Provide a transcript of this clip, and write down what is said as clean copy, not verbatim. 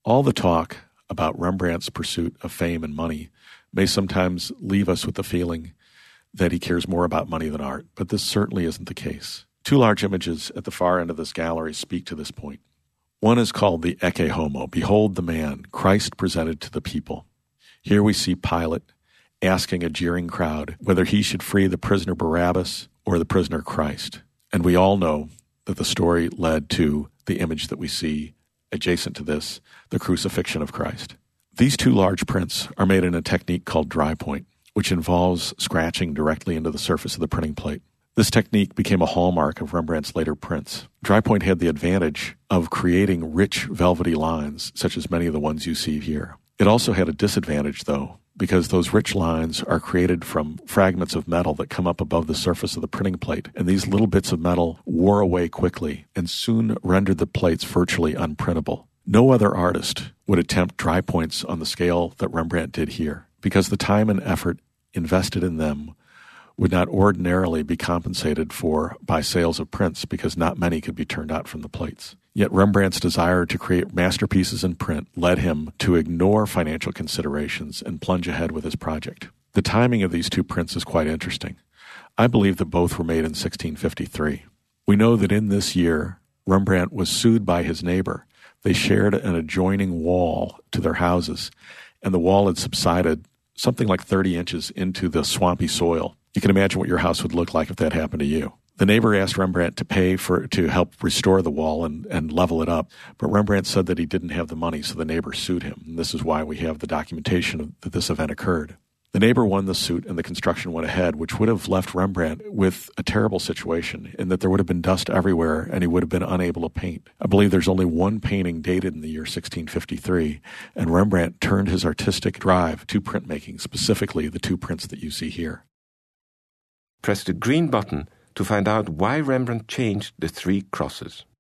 All the talk about Rembrandt's pursuit of fame and money may sometimes leave us with the feeling that he cares more about money than art, but this certainly isn't the case. Two large images at the far end of this gallery speak to this point. One is called the Ecce Homo, behold the man, Christ presented to the people. Here we see Pilate asking a jeering crowd whether he should free the prisoner Barabbas or the prisoner Christ. And we all know that the story led to the image that we see adjacent to this, the crucifixion of Christ. These two large prints are made in a technique called dry point, which involves scratching directly into the surface of the printing plate. This technique became a hallmark of Rembrandt's later prints. Dry point had the advantage of creating rich, velvety lines, such as many of the ones you see here. It also had a disadvantage, though, because those rich lines are created from fragments of metal that come up above the surface of the printing plate, and these little bits of metal wore away quickly and soon rendered the plates virtually unprintable. No other artist would attempt dry points on the scale that Rembrandt did here, because the time and effort invested in them would not ordinarily be compensated for by sales of prints, because not many could be turned out from the plates. Yet Rembrandt's desire to create masterpieces in print led him to ignore financial considerations and plunge ahead with his project. The timing of these two prints is quite interesting. I believe that both were made in 1653. We know that in this year, Rembrandt was sued by his neighbor. They shared an adjoining wall to their houses, and the wall had subsided something like 30 inches into the swampy soil. You can imagine what your house would look like if that happened to you. The neighbor asked Rembrandt to pay to help restore the wall and level it up, but Rembrandt said that he didn't have the money, so the neighbor sued him. And this is why we have the documentation that this event occurred. The neighbor won the suit, and the construction went ahead, which would have left Rembrandt with a terrible situation in that there would have been dust everywhere, and he would have been unable to paint. I believe there's only one painting dated in the year 1653, and Rembrandt turned his artistic drive to printmaking, specifically the two prints that you see here. Press the green button to find out why Rembrandt changed the three crosses.